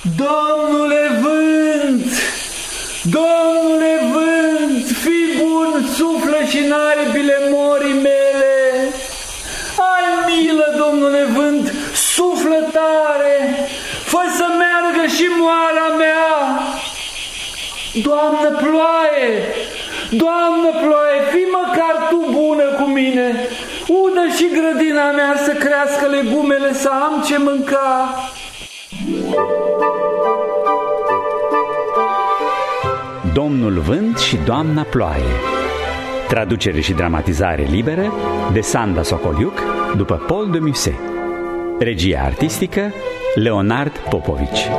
Domnule vânt, domnule vânt, fii bun, suflă și în aripile morii mele. Ai milă, domnule vânt, suflă tare, fă să meargă și moara mea. Doamnă ploaie, doamnă ploaie, fii măcar tu bună cu mine. Udă și grădina mea să crească legumele, să am ce mânca. Domnul Vânt și Doamna Ploaie. Traducere și dramatizare liberă de Sanda Socoliuc după Paul de Musset. Regia artistică Leonard Popovici.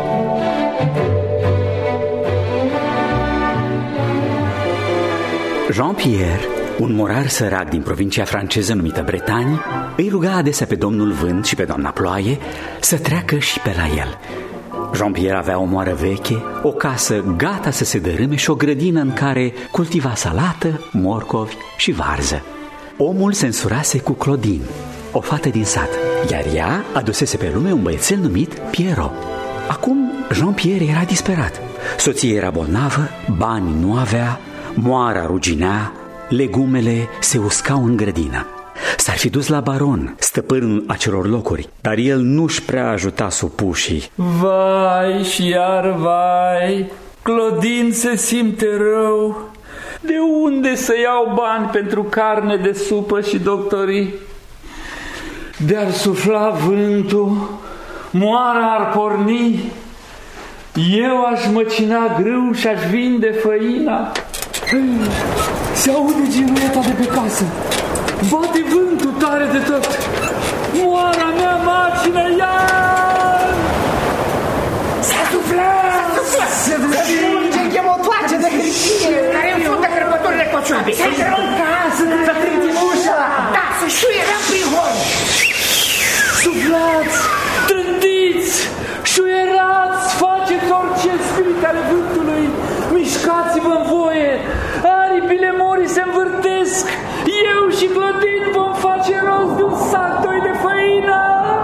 Jean-Pierre, un morar sărac din provincia franceză numită Bretagne, îi ruga adesea pe domnul Vânt și pe doamna Ploaie să treacă și pe la el. Jean-Pierre avea o moară veche, o casă gata să se dărâme și o grădină în care cultiva salată, morcovi și varză. Omul se însurase cu Claudine, o fată din sat, iar ea adusese pe lume un băiețel numit Pierrot. Acum Jean-Pierre era disperat. Soția era bolnavă, bani nu avea, moara ruginea, legumele se uscau în grădină. S-ar fi dus la baron, stăpânul acelor locuri, dar el nu-și prea ajuta supușii. Vai și iar vai, Claudine se simte rău. De unde să iau bani pentru carne de supă și doctorii? De-ar sufla vântul, moara ar porni, eu aș măcina grâu și aș vinde făina. Se aude ginueta de pe casă, bate vântul tare de tot. Moara mea macină iar! S-a suflat! Se smulge chemotoace de hârtie care înfundă crăpăturile cocioabei. Să intră în casă, să trântim ușa. Da, să șuierăm prin hol. Suflați, trântiți, șuierați, faceți orice spirit ale vântului. Mișcați-vă în voie, aripile morii se învârtesc. Eu și Claudine vom face rost de un sac doi de făină.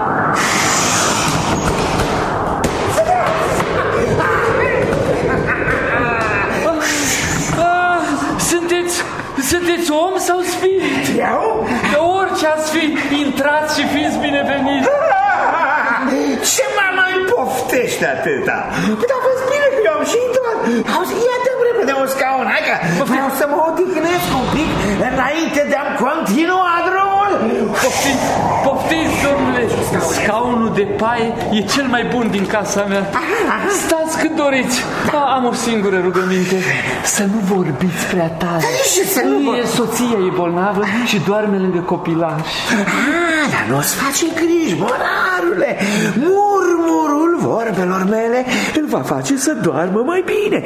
Sunteți om sau spirit? Eu? De orice ați fi, intrați și fiți bineveniți. Ce mă mai poftește atâta? Păi a fost bine că eu am și intrat. Auzi, ia-te-mi repede un scaun, hai că vreau să mă odihnesc un pic înainte de a-mi continua drumul. Poftiți, domnule, scaunul de paie e cel mai bun din casa mea. Stați cât doriți. Am o singură rugăminte, să nu vorbiți prea tare. Soția e bolnavă și doarme lângă copilaș. Dar nu-ți face griji, morarule. Murmurul vorbelor mele îl va face să doarmă mai bine.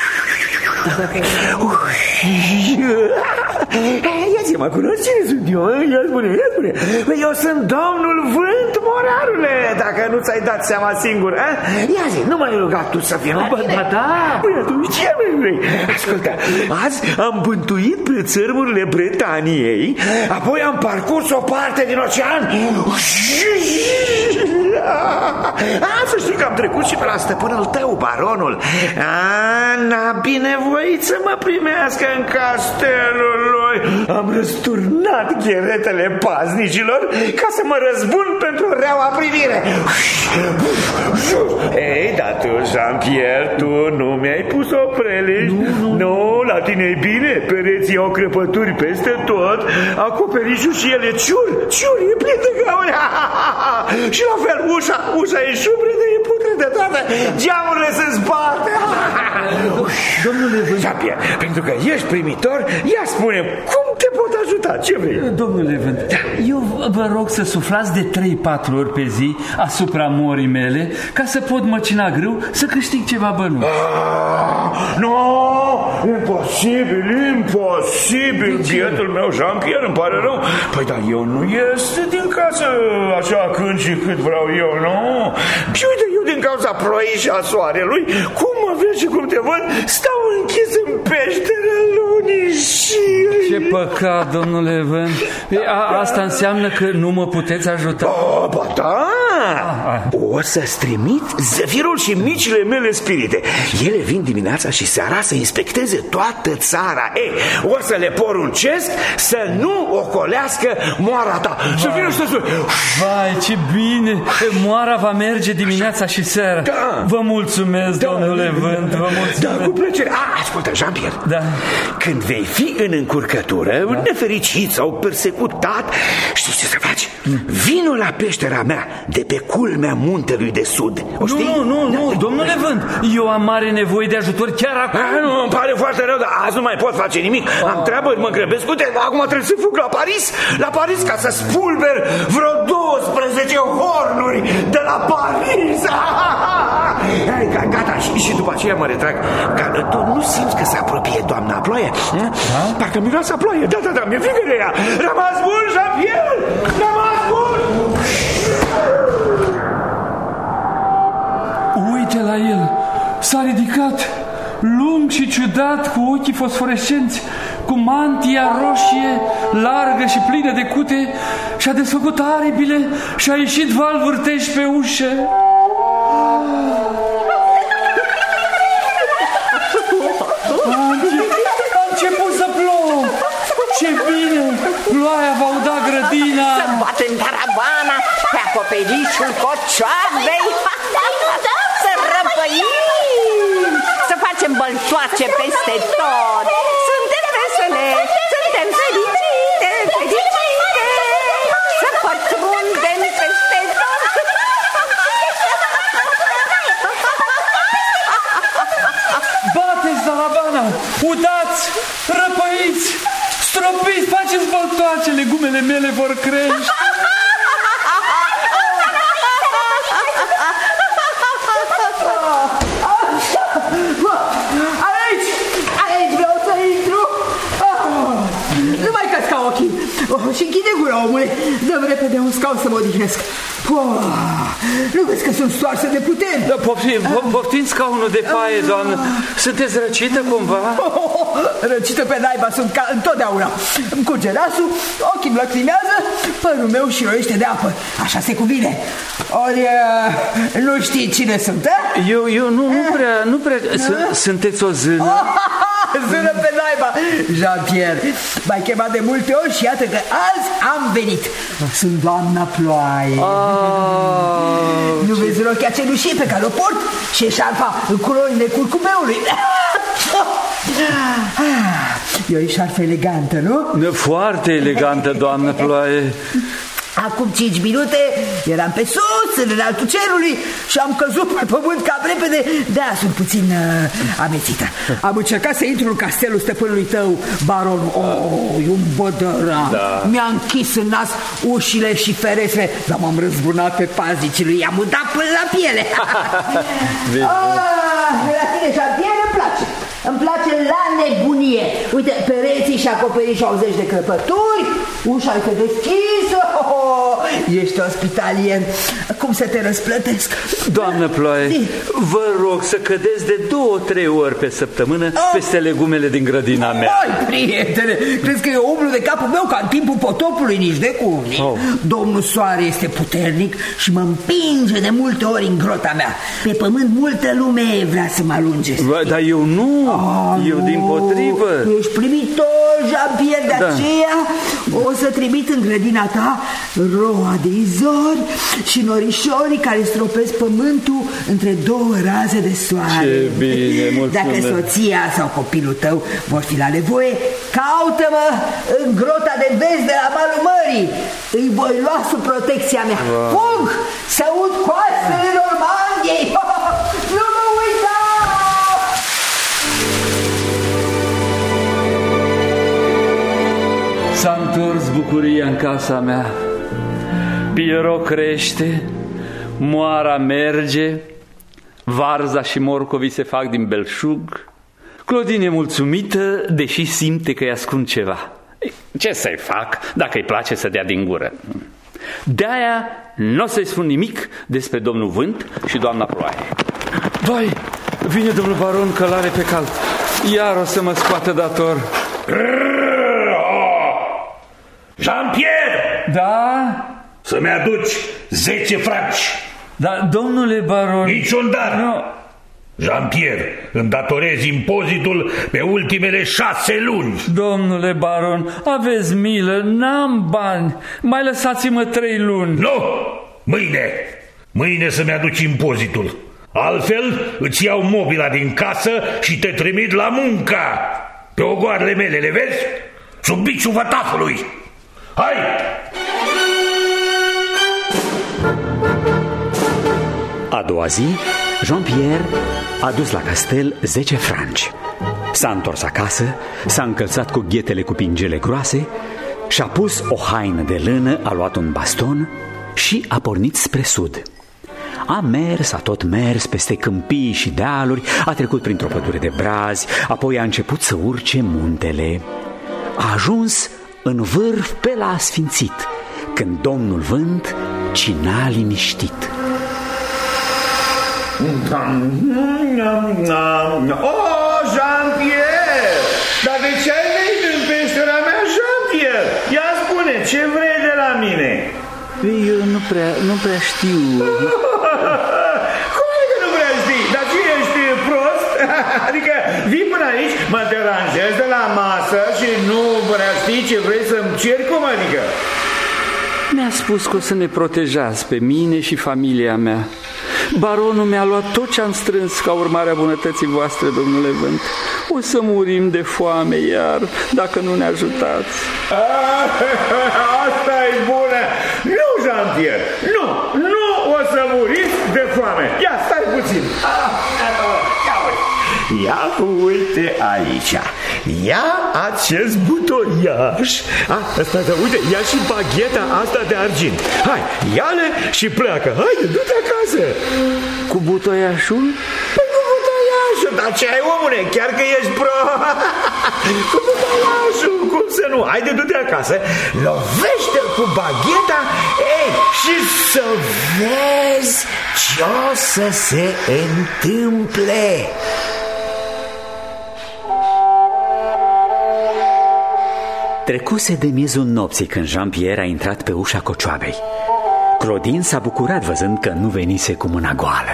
Ia zi, mă cunosc, cine sunt eu? Ia spune. Eu sunt domnul Vânt, morarule, dacă nu ți-ai dat seama singur. Ia zi, nu m-ai rugat tu să fii mai bine? Ba da. Păi atunci ce mai vrei? Ascultă, azi am bântuit pe țărmurile Bretaniei, apoi am parcurs o parte din ocean. Să știi că am trecut și pe la stăpânul tău, baronul. N-a binevoit să mă primească în castelul lui. Am răsturnat gheretele paznicilor ca să mă răzbun pentru reaua primire. Ei, dar tu, Jean-Pierre, tu nu mi-ai pus o prelești? Nu, la tine e bine. Pereții au crăpături peste tot, acoperișul și ele ciuri, e plin de gauri. Și la fel, ușa e șubredă, e putredă toată, geamurile se zbate. Domnule Vânt, Jean-Pierre, pentru că ești primitor, ia spune, cum te pot ajuta? Ce vrei? Domnule Vânt, eu vă rog să suflați de 3-4 ori pe zi asupra morii mele, ca să pot măcina grâu, să câștig ceva bănuți. Nu, imposibil, bietul meu Jean-Pierre, îmi pare rău. Păi dar eu nu ies din casă așa când și cât vreau eu, nu? Și uite, eu din cauza ploii și a soarelui, cum mă vezi și cum te văd, stau închis în peșteră lunii și... Ce păcat, domnule Vânt. Asta înseamnă că nu mă puteți ajuta? Ba da, O să-ți trimit Zefirul și micile mele spirite. Ele vin dimineața și seara să inspecteze toată țara. O să le poruncesc să nu ocolească moara ta. Să vină și să spune. Vai, ce bine! Moara va merge dimineața și seara. Vă mulțumesc, domnule Vânt, vă mulțumesc. Da, cu plăcere. Ascultă, Jean-Pierre. Da. Când vei fi în încurcătură, un nefericit sau persecutat, știi ce să faci? Vino la peștera mea, de pe culmea muntelui de sud. O știi? Nu, domnule Vânt, eu am mare nevoie de ajutor chiar acum. Nu, îmi pare foarte rău, dar azi nu mai pot face nimic. Am treabă, mă grăbesc. Uite, acum trebuie să fug la Paris ca să spulber vreo 12 hornuri de la Paris. Gata, și după aceea mă retrag. Tu nu simți că se apropie doamna Ploaie? Parcă miroase a ploaie. Da, mi-e frică de ea. Rămas bun, Jean-Pierre! Rămas bun! Uite la el, s-a ridicat, lung și ciudat, cu ochii fosforescenți, cu mantia roșie, largă și plină de cute, și-a desfăcut aripile și a ieșit val vârteș pe ușă. A început să plouă. Ce bine! Ploaia va uda grădina. Să batem caravana pe acoperișul cocioarei. Să răpăim, să facem băltoace peste tot. Suntem vesele, suntem fericite, să pătrundem peste tot. Bateți zarabana, udați, răpăiți, stropiți, faceți băltoace, legumele mele vor crește. Aici vreau să intru. Nu mai căți ca ochii. Și închide gura, omule. Dă-mi repede un scaun să mă odihnesc. Nu vezi că sunt stoarsă de putere? Da, poftim scaunul de paie, doamnă. Sunteți răcită cumva? Răcită pe naiba sunt ca întotdeauna. Îmi curge nasul, ochii îmi lăcrimează, părul meu șiroiește de apă. Așa se cuvine. Ori nu știi cine sunt, Eu nu prea. Sunteți o zână? Zână pe naiba. Jean-Pierre, m-ai chemat de multe ori și iată că azi am venit. Sunt doamna Ploaie. Nu vezi rochia cenușie pe care o port și eșarfa în culorile curcubeului? E o eșarfă elegantă, nu? Foarte elegantă, doamnă Ploaie. Acum 5 minute eram pe sus, în înaltul cerului, și am căzut pe pământ cam repede. De-aia sunt puțin amețită. Am încercat să intru în castelul stăpânului tău, baronul. E un bădăran. Da. Mi-a închis în nas ușile și ferestre, dar m-am răzbunat pe paznicii lui. I-am udat până la piele. La tine, Jean-Pierre, îmi place. Îmi place la nebunie. Uite, pereții și acoperișul au 10 de crăpături, ușa este deschisă. Ești ospitalier. Cum să te răsplătesc? Doamnă Ploaie, vă rog să cădeți de 2-3 ori pe săptămână peste legumele din grădina mea. Hai, prietene, crezi că eu umblu de capul meu ca în timpul potopului? Nici de cum. Domnul Soare este puternic și mă împinge de multe ori în grota mea. Pe pământ multă lume vrea să mă alunge. Dar eu nu. Eu dimpotrivă. Ești primitor, Jean-Pierre, de aceea o să trimit în grădina ta roa de izori și norișorii care stropesc pământul între 2 raze de soare. Ce bine, mulțumesc. Dacă soția sau copilul tău vor fi la nevoie, caută-mă în grota de vest de la malul mării. Îi voi lua sub protecția mea. Fug să ud coastele Normandiei. Nu mă uita! S-a întors bucuria în casa mea. Pierrot crește, moara merge, varza și morcovii se fac din belșug. Claudine e mulțumită, deși simte că îi ascund ceva. Ce să-i fac dacă îi place să dea din gură? De-aia nu o să-i spun nimic despre domnul Vânt și doamna Ploaie. Vai, vine domnul baron călare pe cal. Iar o să mă scoată dator. Jean-Pierre! Da? să-mi aduci 10 franci. Dar, domnule baron... Niciun dar. Nu. Jean-Pierre, îmi datorezi impozitul pe ultimele 6 luni. Domnule baron, aveți milă, n-am bani. Mai lăsați-mă 3 luni. Nu! Mâine să-mi aduci impozitul. Altfel îți iau mobila din casă și te trimit la muncă. Pe ogoarele mele, le vezi? Sub biciul vătafului. Hai! A doua zi, Jean-Pierre a dus la castel 10 franci. S-a întors acasă, s-a încălțat cu ghetele cu pingele groase și-a pus o haină de lână, a luat un baston și a pornit spre sud. A tot mers peste câmpii și dealuri, a trecut printr-o pădure de brazi, apoi a început să urce muntele. A ajuns în vârf pe la Asfințit, când domnul Vânt cina liniștit. Oh, Jean-Pierre! Dar de ce ai venit în peștera mea, Jean-Pierre? Ia spune, ce vrei de la mine? Eu nu prea știu. Cum adică nu prea știi? Dar ce ești prost? Adică vii până aici, mă deranjezi de la masă și nu prea știi ce vrei să-mi ceri? Cum adică? Mi-a spus că o să ne protejați pe mine și familia mea. Baronul mi-a luat tot ce am strâns ca urmare a bunătății voastre, domnule Vânt. O să murim de foame iar, dacă nu ne ajutați. Asta e bună! Nu, Jean-Pierre, nu o să muriți de foame. Ia, stai puțin. Ia uite aici. Ia acest butoiaș. Asta, uite, ia și bagheta asta de argint. Hai, ia-le și pleacă. Haide, du-te acasă. Cu butoiașul? Păi cu butoiașul. Dar ce ai, omule? Chiar că ești pro. Cu butoiașul, cum să nu? Haide, du-te acasă, lovește-l cu bagheta, ei, și să vezi ce o să se întâmple. Trecuse de miezul nopții când Jean-Pierre a intrat pe ușa cocioabei. Claudine s-a bucurat văzând că nu venise cu mâna goală.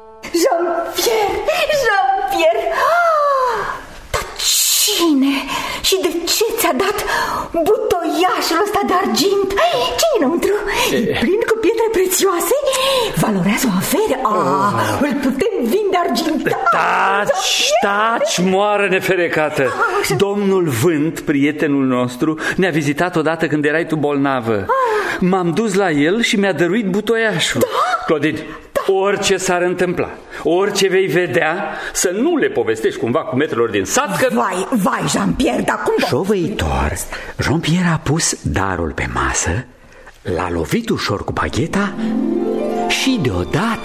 Jean-Pierre! Dar cine și de ce ți-a dat butoiașul ăsta de argint? Ce-i înăuntru? E plin cu pietre prețioase? Valorează o avere? Îl putem vinde argintat? Taci, moară neferecată. Domnul Vânt, prietenul nostru, ne-a vizitat odată când erai tu bolnavă. M-am dus la el și mi-a dăruit butoiașul. Claudine, orice s-ar întâmpla, orice vei vedea, să nu le povestești cumva cu metrelor din sat că... Vai, Jean-Pierre, dar cum... Șovăitor, Jean-Pierre a pus darul pe masă, l-a lovit ușor cu bagheta și deodată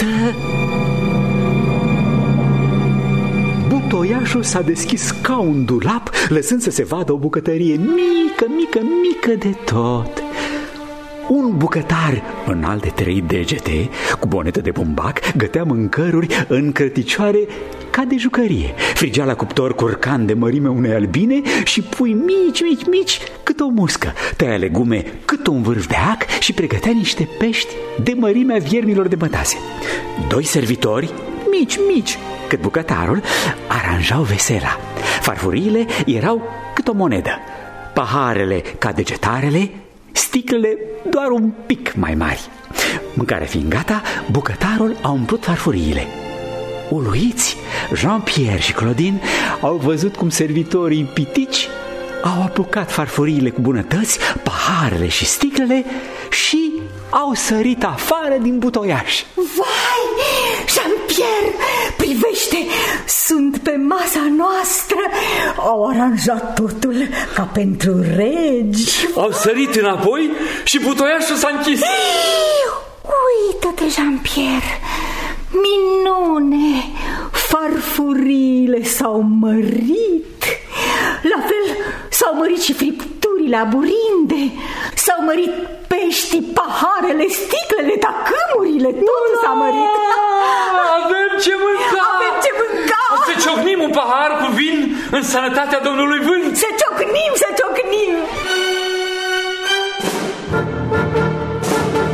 butoiașul s-a deschis ca un dulap, lăsând să se vadă o bucătărie mică de tot. Un bucătar înalt de 3 degete, cu bonetă de bumbac, gătea mâncăruri în crăticioare ca de jucărie. Frigea la cuptor curcan de mărimea unei albine și pui mici, cât o muscă. Tăia legume cât un vârf de ac și pregătea niște pești de mărimea viermilor de mătase. 2 servitori, mici, cât bucătarul, aranjau vesela. Farfuriile erau cât o monedă, paharele ca degetarele, sticlele doar un pic mai mari. Mâncarea fiind gata, bucătarul a umplut farfuriile. Uluiți, Jean-Pierre și Claudine au văzut cum servitorii pitici au apucat farfuriile cu bunătăți, paharele și sticlele și au sărit afară din butoiaș. Vai, Jean-Pierre, privește, sunt pe masa noastră. Au aranjat totul ca pentru regi. Au sărit înapoi și butoiașul s-a închis. Uită-te, Jean-Pierre, minune, farfuriile s-au mărit. La fel s-au mărit și fripturile aburinde, s-au mărit peștii, paharele, sticlele, tacâmurile, totul s-a mărit. Avem ce mânca! Să ciocnim un pahar cu vin în sănătatea domnului Vânt. Să ciocnim!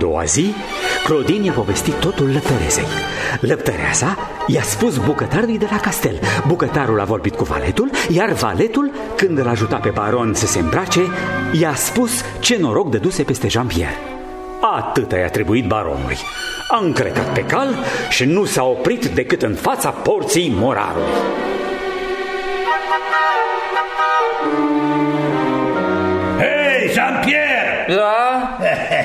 doua zi, Claudine i-a povestit totul lăptăresei. Lăptăreasa i-a spus bucătarului de la castel. Bucătarul a vorbit cu valetul, iar valetul, când îl ajuta pe baron să se îmbrace, i-a spus ce noroc dăduse peste Jean-Pierre. Atâta i-a trebuit baronului. A încrecat pe cal și nu s-a oprit decât în fața porții Morarului. Hei, Jean-Pierre! Da?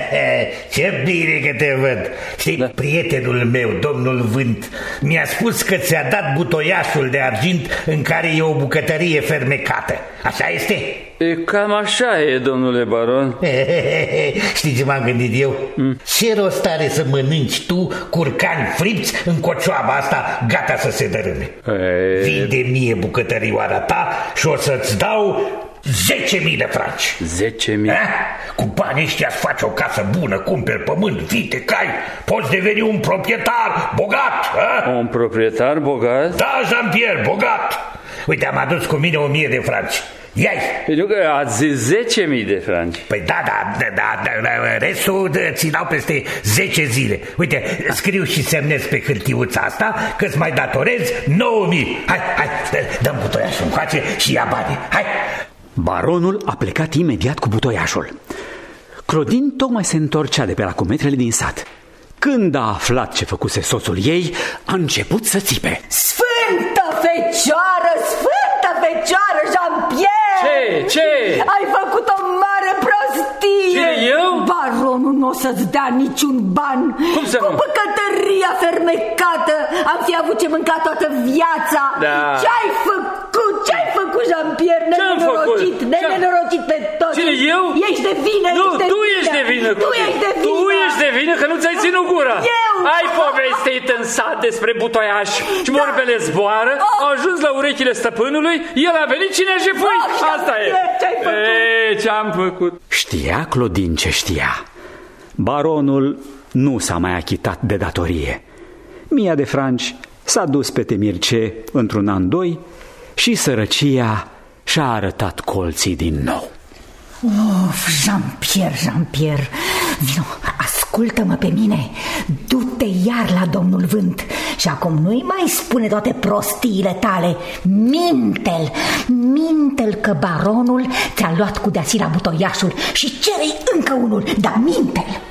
Ce bine că te văd. Știi, da. Prietenul meu, domnul Vânt, mi-a spus că ți-a dat butoiașul de argint în care e o bucătărie fermecată. Așa este? Cam așa e, domnule baron. Știi ce m-am gândit eu? Ce rost are să mănânci tu curcani fripți în cocioaba asta gata să se dărâme? Vinde mie bucătărioara ta și o să-ți dau 10.000 de franci. 10.000? Cu banii ăștia îți faci o casă bună, cumperi pământ, vite, cai, poți deveni un proprietar bogat. Un proprietar bogat? Da, Jean-Pierre, bogat. Uite, am adus cu mine 1.000 de franci. Ia-i. Pentru că ați zis 10.000 de franci. Păi da, restul ți dau peste 10 zile. Uite, scriu și semnez pe hârtiuța asta că-ți mai datorez 9.000. Hai, dăm butoiașul încoace și ia banii. Hai. Baronul a plecat imediat cu butoiașul. Claudine tocmai se întorcea de pe la cumetrele din sat. Când a aflat ce făcuse soțul ei, a început să țipe. Sfântă Fecioară, Sfântă Fecioară, Jean-Pierre! Ce? Ai făcut o mare prostie! Ce, eu? Baronul nu o să-ți dea niciun ban. Cum să nu? Cu bucătăria fermecată am fi avut ce mânca toată viața. Da. Ce-ai făcut? Ce-ai făcut, Jean-Pierre? Nenorocit pe toți. Cine, eu? Ești de vină. Nu, tu ești de vină. Tu ești de vină. Tu ești de vină că nu ți-ai ținut gura. Eu? Ai povestit în sat despre butoiaș și morbele zboară, au ajuns la urechile stăpânului, el a venit, cine a jefuit? Asta e. Ce-ai făcut? Ce-am făcut? Știa Claudine ce știa. Baronul nu s-a mai achitat de datorie. 1.000 de franci s-a dus pe temirce într-un an, doi și sărăcia și-a arătat colții din nou. Jean-Pierre, vino, ascultă-mă pe mine. Du-te iar la domnul Vânt și acum nu-i mai spune toate prostiile tale. Minte-l că baronul ți-a luat cu deasira butoiașul și cere-i încă unul, dar minte-l.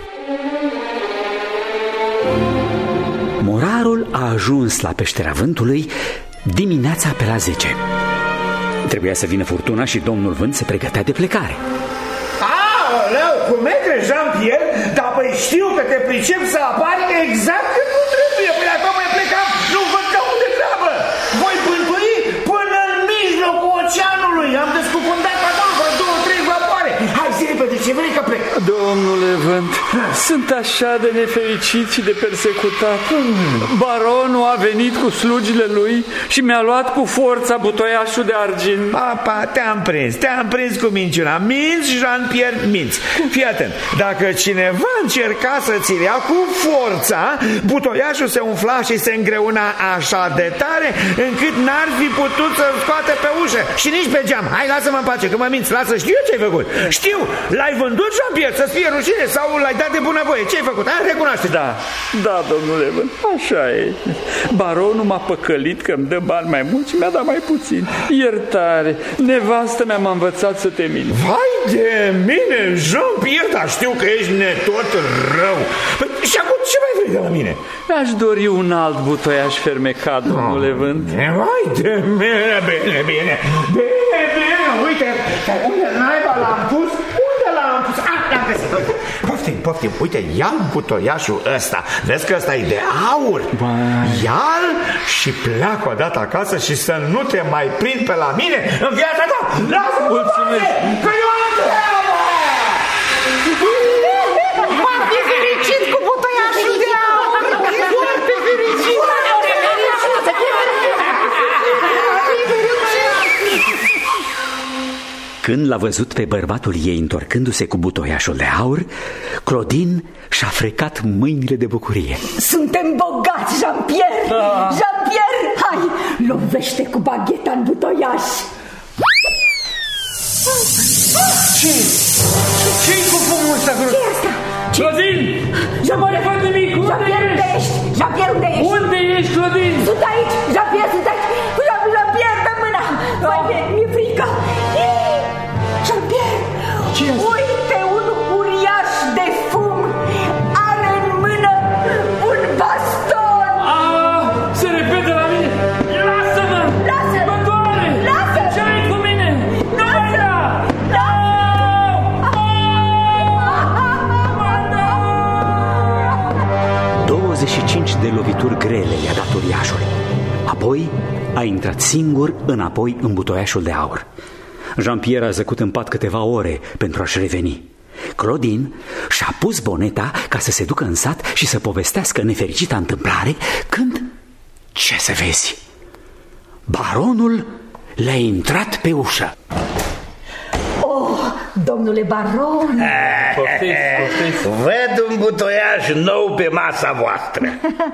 Morarul a ajuns la peștera Vântului dimineața pe la 10. Trebuia să vină furtuna și domnul Vânt se pregătea de plecare. Aoleu, cumetre, Jean-Pierre, dar băi știu că te pricep să apari exact când nu trebuie. Păi dacă mai plecam, nu văd ca unde treabă. Voi pântui până în mijlocul oceanului. Am descufundat vreo 2-3 vapoare. Hai zi repede, ce vrei că plec? Domnule Vânt, sunt așa de nefericit și de persecutat. Baronul a venit cu slugile lui și mi-a luat cu forța butoiașul de argint. Papa, te-am prins cu minciuna. Minți, Jean-Pierre, minți. Fii atent, dacă cineva încerca să ți-l ia cu forța, butoiașul se umfla și se îngreuna așa de tare încât n-ar fi putut să-l scoate pe ușă și nici pe geam. Hai, lasă-mă în pace, că mă minți, lasă, știu ce-ai făcut. Știu, l-ai vândut, Jean-Pierre, să-ți fie rușine sau l-ai dat de bunăvoie. Ce-ai făcut? Hai, recunoaște. Da, domnule Vânt, așa e. Baronul m-a păcălit că îmi dă bani mai mulți și mi-a dat mai puțin. Iertare, nevastă mea m-a învățat să te mint. Vai de mine, Jean-Pierre, dar știu că ești netot rău. Păi, și acum ce mai vrei de la mine? Aș dori un alt butoiaș fermecat, domnule Vânt. Vai de mine, bine, uite, unde naiba l-am pus? L-am găsit, poftim, uite, ia-l butoiașul ăsta. Vezi că ăsta e de aur. Ia-l și pleacă odată acasă și să nu te mai prind pe la mine în viața ta. Lasă-mă, că eu am treabă! Foarte fericit cu butoiașul de aur! Foarte fericit! Când l-a văzut pe bărbatul ei întorcându-se cu butoiașul de aur, Claudine și-a frecat mâinile de bucurie. Suntem bogați, Jean-Pierre! Jean-Pierre, hai, lovește cu bagheta în butoiaș! Ce-i cu fumul ăsta? Ce-i asta? Clodin! Nu mai fac nimic! Jean-Pierre, unde ești? Jean-Pierre, unde ești? Unde ești, Clodin? Sunt aici! Jean-Pierre, sunt aici! Jean-Pierre, dă mâna! Mi-e frică! Jean-Pierre! Uite, un uriaș de fum are în mână un baston! Se repede la mine! Lasă-mă! Lasă-mă! Mă doare! Lasă-mă! Ce ai cu mine? Nu mai da! 25 de lovituri grele i-a dat uriașul. Apoi a intrat singur înapoi în butoiașul de aur. Jean-Pierre a zăcut în pat câteva ore pentru a-și reveni. Claudine și-a pus boneta ca să se ducă în sat și să povestească nefericita întâmplare când, ce să vezi, baronul le-a intrat pe ușă. Oh, domnule baron! Poftiți. Văd un butoiaș nou pe masa voastră.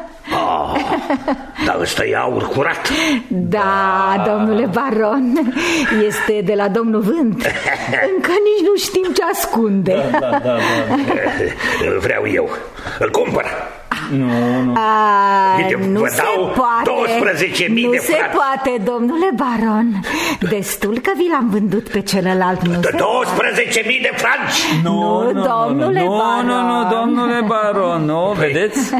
Dar ăsta e aur curat. Da, domnule baron, este de la domnul Vânt. Încă nici nu știm ce ascunde. Da. Îl vreau eu. Îl cumpăr. Nu. Uite, Nu vă se dau poate. 12.000 de Nu se franci. poate, domnule baron. Destul că vi l-am vândut pe celălalt. Nu se 12.000 de franci. Nu, domnule baron. Nu, domnule baron, nu, vedeți?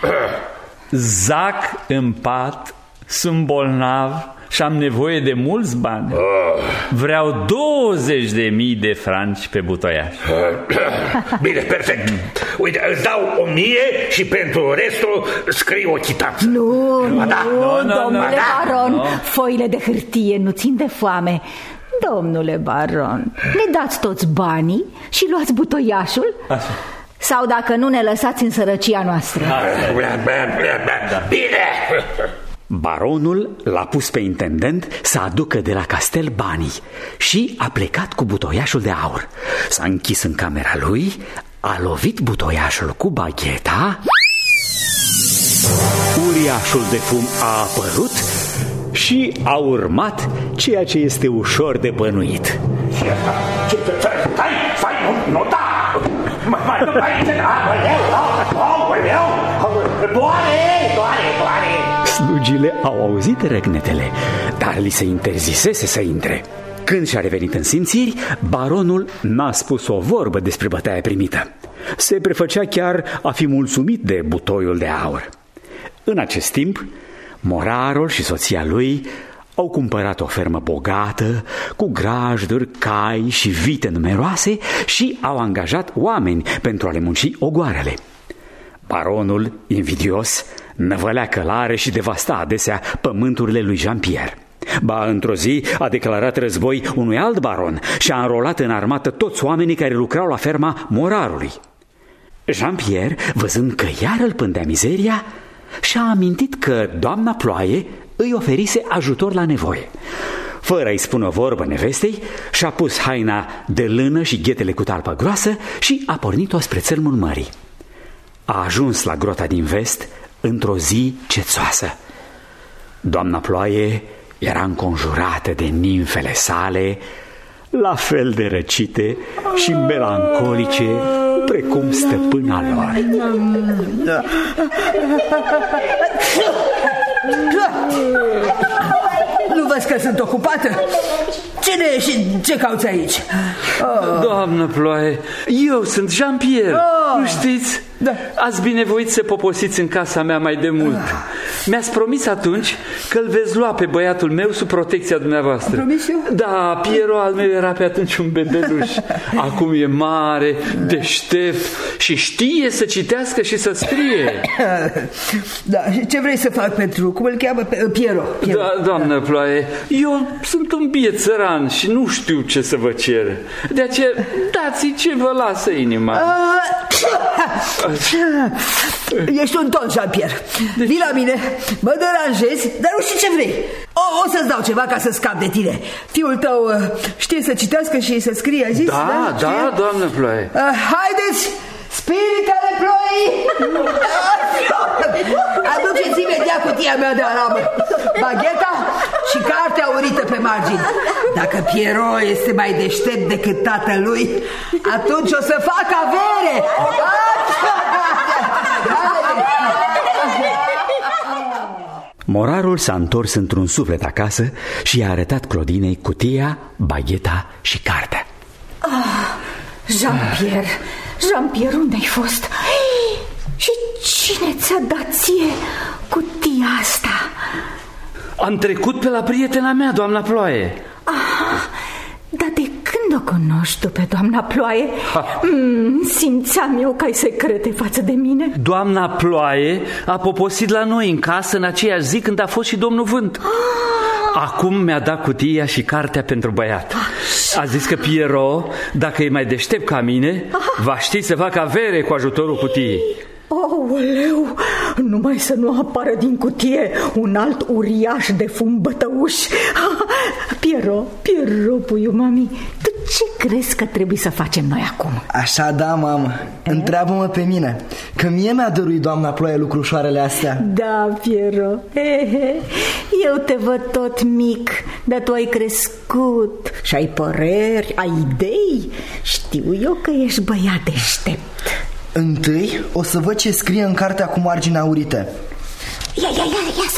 Zac în pat, sunt bolnav și am nevoie de mulți bani. Vreau 20.000 de franci pe butoiaș. Bine, perfect. Uite, îți dau 1.000 și pentru restul scriu o chitanță. Nu, Nu, domnule da. baron, foile de hârtie nu țin de foame. Domnule baron, ne dați toți banii și luați butoiașul? Așa. Sau dacă nu, ne lăsați în sărăcia noastră. Bine. Baronul l-a pus pe intendent să aducă de la castel banii și a plecat cu butoiașul de aur. S-a închis în camera lui, a lovit butoiașul cu bagheta, uriașul de fum a apărut și a urmat ceea ce este ușor de bănuit. Stai, nu da! Doare! Slugile au auzit răgnetele, dar li se interzisese să intre. Când și-a revenit în simțiri, baronul n-a spus o vorbă despre bătaia primită. Se prefăcea chiar a fi mulțumit de butoiul de aur. În acest timp, morarul și soția lui au cumpărat o fermă bogată, cu grajduri, cai și vite numeroase și au angajat oameni pentru a le munci ogoarele. Baronul, invidios, năvălea călare și devasta adesea pământurile lui Jean-Pierre. Ba, într-o zi a declarat război unui alt baron și a înrolat în armată toți oamenii care lucrau la ferma morarului. Jean-Pierre, văzând că iar îl pândea mizeria, și-a amintit că doamna Ploaie îi oferise ajutor la nevoie. Fără a-i spune o vorbă nevestei, și-a pus haina de lână și ghetele cu talpă groasă și a pornit-o spre țărmul mării. A ajuns la grota din vest într-o zi cețoasă. Doamna Ploaie era înconjurată de nimfele sale, la fel de răcite și melancolice precum stăpâna lor. Nu văd că sunt ocupată? Cine e și ce cauți aici? Doamnă Ploaie, eu sunt Jean-Pierre. Nu știți? Da. Ați binevoit să poposiți în casa mea mai de mult. Mi-ați promis atunci că îl veți lua pe băiatul meu sub protecția dumneavoastră. Promis eu? Da, Piero al meu era pe atunci un bebeluș. Acum e mare, deștept și știe să citească și să scrie. Da, și ce vrei să fac pentru... Cum îl cheamă? Piero. Da, doamnă Ploaie, eu sunt un biet țăran și nu știu ce să vă cer. De aceea dați-i ce vă lasă inima. Ești un ton, Jean-Pierre. Vii la mine, mă deranjezi, dar nu știu ce vrei. O să-ți dau ceva ca să scap de tine. Fiul tău știe să citească și să scrie, ai zis? Da, doamnă Ploaie. Haideți, spiritele Ploii! Aduceți imediat cutia mea de aramă, bagheta și cartea urită pe Margin. Dacă Pierrot este mai deștept decât tatălui, atunci o să fac avere. Morarul s-a întors într-un suflet acasă și i-a arătat Clodinei cutia, bagheta și cartea. Jean-Pierre, unde ai fost? Și cine ți-a dat ție cutia asta? Am trecut pe la prietena mea, doamna Ploaie. Dar de când o cunoști tu pe doamna Ploaie? Simțeam eu că ai secrete față de mine. Doamna Ploaie a poposit la noi în casă în aceeași zi când a fost și domnul Vânt. Acum mi-a dat cutia și cartea pentru băiat. A zis că Pierrot, dacă e mai deștept ca mine, va ști să facă avere cu ajutorul cutiei. Aoleu, numai să nu apară din cutie un alt uriaș de fum bătăuș. Pierrot, puiul mami, tu ce crezi că trebuie să facem noi acum? Așa da, mamă, întreabă-mă pe mine, că mie mi-a dăruit doamna Ploaie lucrușoarele astea. Da, Pierrot, eu te văd tot mic, dar tu ai crescut și ai păreri, ai idei. Știu eu că ești băiat deștept. Întâi o să văd ce scrie în cartea cu margini aurite. Ia să...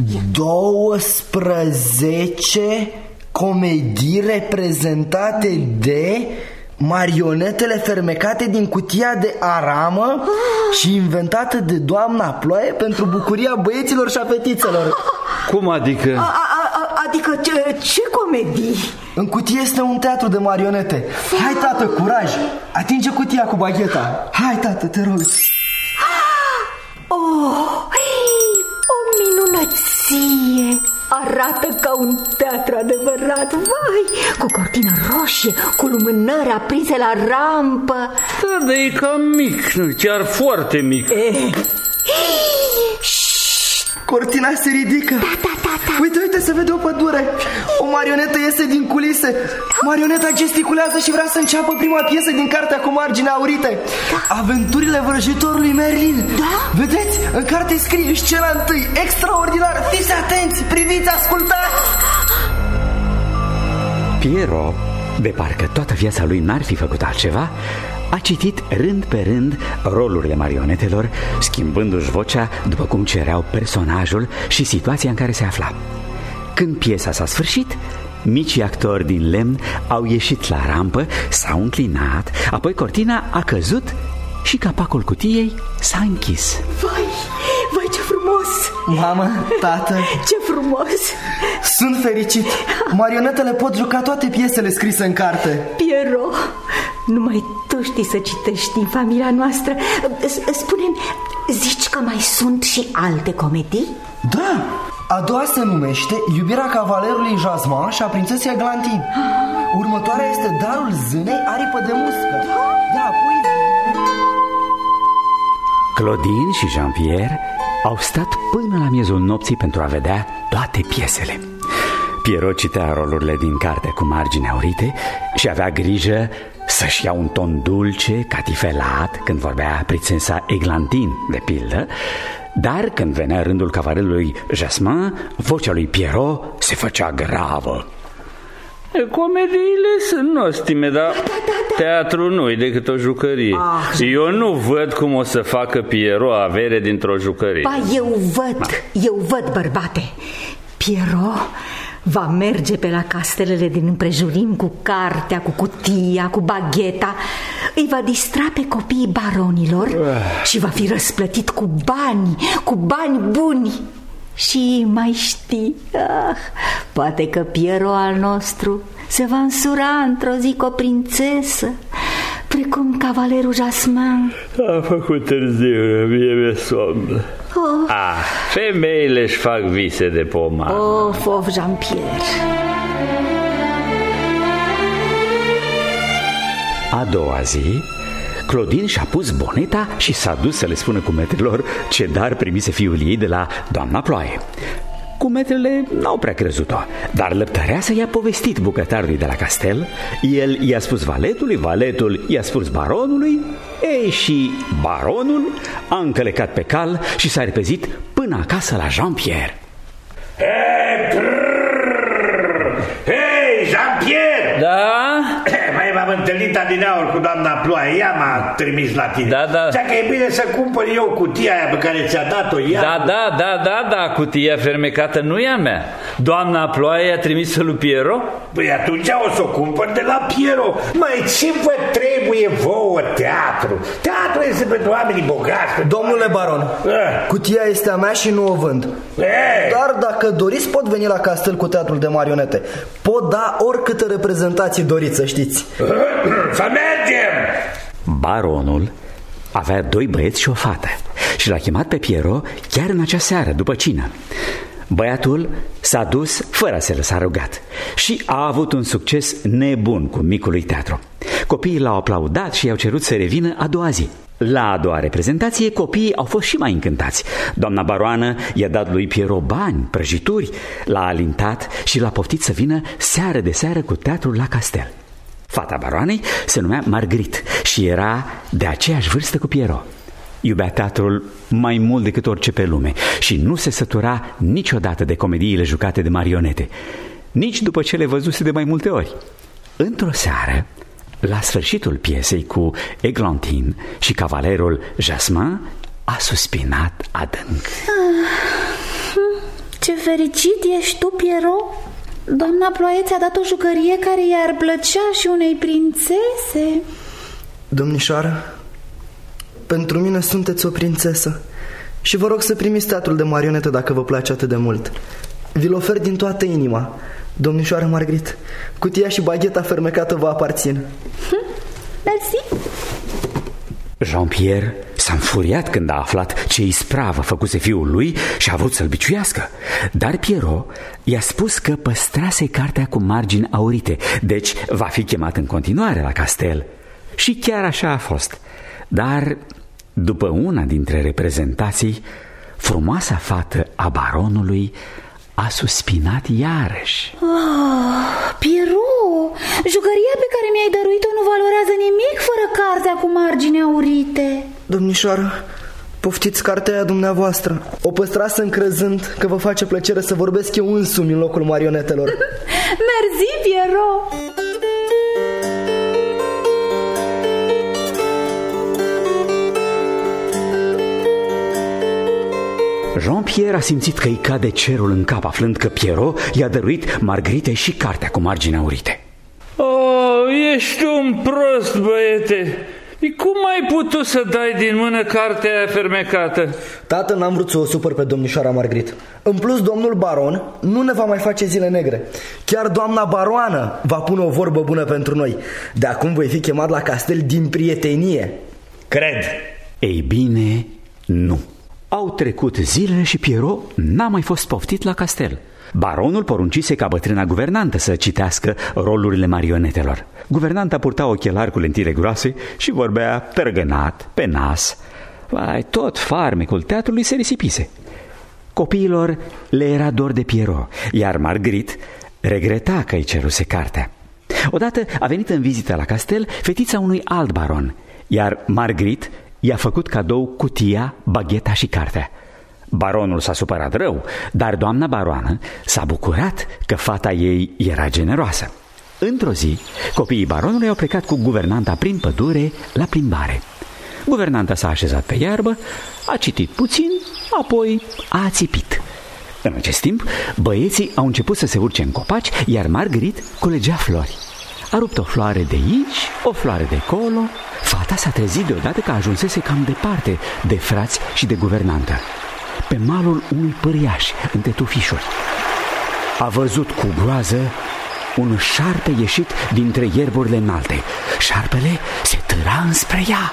12 comedii reprezentate de marionetele fermecate din cutia de aramă și inventate de doamna Ploaie pentru bucuria băieților și a fetițelor. Cum adică? Adică ce comedii? În cutie este un teatru de marionete. Hai, tată, curaj! Atinge cutia cu bagheta. Hai, tată, te rog. O minunăție! Arată ca un teatru adevărat. Vai, cu cortină roșie, cu lumânări aprinse la rampă. Da, dar e cam mic, nu, chiar foarte mic. Cortina se ridică. Da. Uite, se vede o pădure. O marionetă iese din culise. Marioneta gesticulează și vrea să înceapă prima piesă din cartea cu margini aurite. Aventurile vrăjitorului Merlin. Vedeți? În carte scrie scena întâi. Extraordinar, fiți atenți, priviți, ascultați. Pierrot, de parcă toată viața lui n-ar fi făcut altceva, a citit rând pe rând rolurile marionetelor, schimbându-și vocea după cum cereau personajul și situația în care se afla. Când piesa s-a sfârșit, micii actori din lemn au ieșit la rampă, s-au înclinat, apoi cortina a căzut și capacul cutiei s-a închis. Vai, ce frumos! Mamă, tată, ce frumos! Sunt fericit. Marionetele pot juca toate piesele scrise în carte. Pierrot, numai tu știi să citești din familia noastră. Spune-mi, zici că mai sunt și alte comedii? Da, a doua se numește Iubirea cavalerului Jasmin și a prințesei Eglantine. Următoarea este Darul zânei, aripă de muscă. Da, apoi... Claudine și Jean-Pierre au stat până la miezul nopții pentru a vedea toate piesele. Pierrot citea rolurile din carte cu margini aurite și avea grijă să-și ia un ton dulce, catifelat, când vorbea prințesa Eglantine, de pildă. Dar când venea rândul cavalerului Jasmin, vocea lui Pierrot se făcea gravă. Comediile sunt nostime, dar teatru nu-i decât o jucărie. Eu nu văd cum o să facă Pierrot avere dintr-o jucărie. Ba, eu văd, bărbate. Pierrot va merge pe la castelele din împrejurim cu cartea, cu cutia, cu bagheta. Îi va distra pe copiii baronilor și va fi răsplătit cu bani buni. Și mai știi, poate că Pierrot al nostru se va însura într-o zi cu o prințesă, precum cavalerul Jasmin. A făcut târziu, mie mi-e somn. Femeile își fac vise de pomană. Of, Jean-Pierre. A doua zi, Claudine și-a pus boneta și s-a dus să le spună cumetrilor ce dar primise fiul ei de la doamna Ploaie. Cumetrele n-au prea crezut-o, dar lăptăreasa i-a povestit bucătarului de la castel. El i-a spus valetului, valetul i-a spus baronului. Ei, și baronul a încălecat pe cal și s-a repezit până acasă la Jean-Pierre. adineauri cu doamna Ploaie, ea m-a trimis la tine. Da. Cea că e bine să cumpăr eu cutia aia pe care ți-a dat-o ea. Da, cutia fermecată nu e a mea. Doamna Ploaie a trimis-o lui Piero? Păi atunci o să o cumpăr de la Piero. Mai ce vă trebuie vouă teatru? Teatru este pentru oamenii bogați. Domnule baron, cutia este a mea și nu o vând. Dar dacă doriți, pot veni la castel cu teatrul de marionete. Pot da oricâte reprezentații doriți, să știți. Să mergem! Baronul avea 2 băieți și o fată și l-a chemat pe Piero chiar în acea seară, după cină. Băiatul s-a dus fără să se lăsa rugat și a avut un succes nebun cu micul lui teatru. Copiii l-au aplaudat și i-au cerut să revină a doua zi. La a doua reprezentație, copiii au fost și mai încântați. Doamna baroană i-a dat lui Piero bani, prăjituri, l-a alintat și l-a poftit să vină seară de seară cu teatrul la castel. Fata baroanei se numea Marguerite și era de aceeași vârstă cu Piero. Iubea teatrul mai mult decât orice pe lume și nu se sătura niciodată de comediile jucate de marionete, nici după ce le văzuse de mai multe ori. Într-o seară, la sfârșitul piesei, cu Eglantine și cavalerul Jasmin, a suspinat adânc. Ce fericit ești tu, Piero! Doamna Ploaie ți-a dat o jucărie care i-ar plăcea și unei prințese. Domnișoară, pentru mine sunteți o prințesă și vă rog să primiți teatrul de marionete dacă vă place atât de mult. Vi-l ofer din toată inima. Domnișoară Marguerite, cutia și bagheta fermecată vă aparțin. Mersi. Jean-Pierre s-a înfuriat când a aflat ce ispravă făcuse fiul lui și a vrut să-l biciuiască. Dar Piero i-a spus că păstrase cartea cu margini aurite, deci va fi chemat în continuare la castel. Și chiar așa a fost. Dar după una dintre reprezentații, frumoasa fată a baronului a suspinat iarăși. Piero, jucăria pe care mi-ai dăruit-o nu valorează nimic fără cartea cu margini aurite. Domnișoară, poftiți cartea aia dumneavoastră. O păstrați încrezând că vă face plăcere să vorbesc eu însumi în locul marionetelor. Mersi, Piero. Jean-Pierre a simțit că îi cade cerul în cap, aflând că Piero i-a dăruit Marguerite și cartea cu margini aurite. Ești un prost, băiete! Cum ai putut să dai din mână cartea aia fermecată? Tată, n-am vrut să o supăr pe domnișoara Marguerite. În plus, domnul baron nu ne va mai face zile negre. Chiar doamna baroană va pune o vorbă bună pentru noi. De acum voi fi chemat la castel din prietenie. Cred. Ei bine, nu. Au trecut zilele și Piero n-a mai fost poftit la castel. Baronul poruncise ca bătrâna guvernantă să citească rolurile marionetelor. Guvernanta purta ochelari cu lentile groase și vorbea tărgănat, pe nas. Tot farmecul teatrului se risipise. Copiilor le era dor de Piero, iar Marguerite regreta că îi ceruse cartea. Odată a venit în vizită la castel fetița unui alt baron, iar Marguerite i-a făcut cadou cutia, bagheta și cartea. Baronul s-a supărat rău, dar doamna baroană s-a bucurat că fata ei era generoasă. Într-o zi, copiii baronului au plecat cu guvernanta prin pădure la plimbare. Guvernanta s-a așezat pe iarbă, a citit puțin, apoi a țipit. În acest timp, băieții au început să se urce în copaci, iar Marguerite culegea flori. A rupt o floare de aici, o floare de acolo. Fata s-a trezit deodată că ajunsese cam departe de frați și de guvernantă, pe malul unui pâriaș între tufișuri. A văzut cu groază un șarpe ieșit dintre ierburile înalte. Șarpele se târa înspre ea.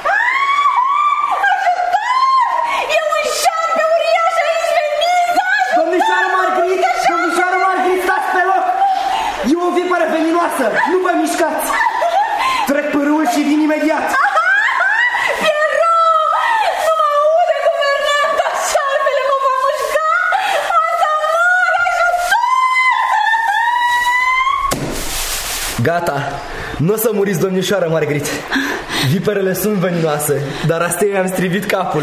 E un șarpe uriaș aici pe miză! Domnișoară Marguerite, domnișoară Marguerite, stați pe loc! E o viperă veninoasă, nu vă mișcați! Trec pârâul și vin imediat! Piero! Nu mă aude guvernanta! Șarpele mă va mușca! O să mor! Ajutor! Gata, nu o să muriți, domnișoară Marguerite. Viperele sunt veninoase, dar astea i-am strivit capul.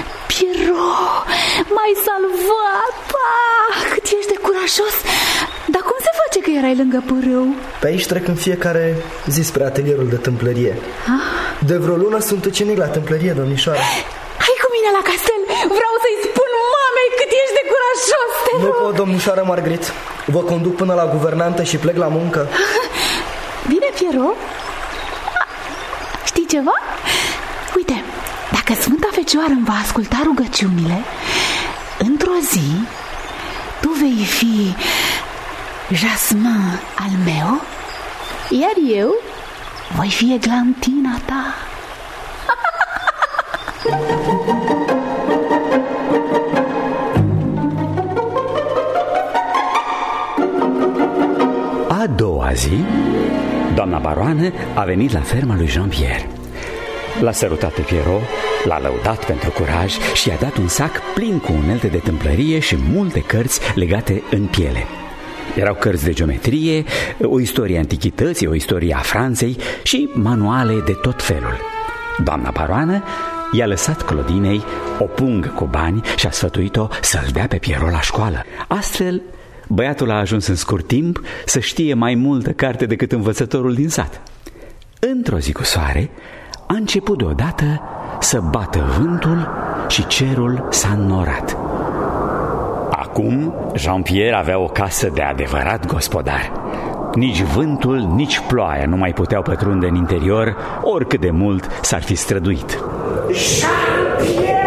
Piero, m-ai salvat! Cât ești de curajos! Dar cum se face că erai lângă pârâu? Pe aici trec în fiecare zi spre atelierul de tâmplărie. De vreo lună sunt ucenic la tâmplărie, domnișoară. Hai cu mine la castel. Vreau să-i spun mamei cât ești de curajos, te rog. Nu pot, domnișoară Margrit. Vă conduc până la guvernantă și plec la muncă. Bine, Piero. Știi ceva? Uite, dacă Sfânta Fecioară îmi va asculta rugăciunile, într-o zi tu vei fi jasmin al meu, iar eu voi fi eglantina ta. A doua zi, doamna baroană a venit la ferma lui Jean-Pierre. L-a sărutat pe Pierrot, l-a lăudat pentru curaj și i-a dat un sac plin cu unelte de tâmplărie și multe cărți legate în piele. Erau cărți de geometrie, o istorie a antichității, o istorie a Franței și manuale de tot felul. Doamna baroană i-a lăsat Clodinei o pungă cu bani și a sfătuit-o să-l dea pe Pierrot la școală. Astfel, băiatul a ajuns în scurt timp să știe mai multă carte decât învățătorul din sat. Într-o zi cu soare, a început deodată să bată vântul și cerul s-a înnorat. Acum, Jean-Pierre avea o casă de adevărat gospodar. Nici vântul, nici ploaia nu mai puteau pătrunde în interior, oricât de mult s-ar fi străduit. Jean-Pierre!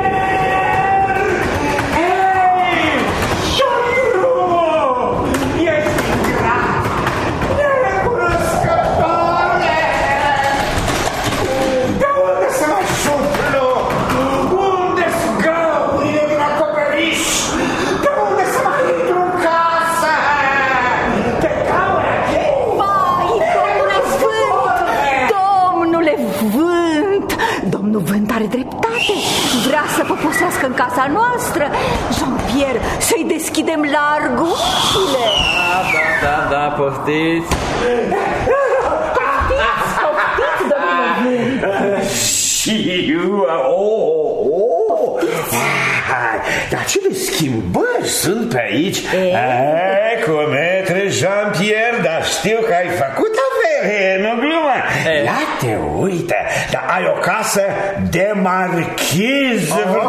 Să poposească în casa noastră. Jean-Pierre, să-i deschidem larg ușile. Da, poftiți. Poftiți, domnule. Și dar ce de schimbări sunt pe aici? Cu metre Jean-Pierre, dar știu că ai făcut avere, nu glumă. Ia te uite, dar ai o casă de marchiz.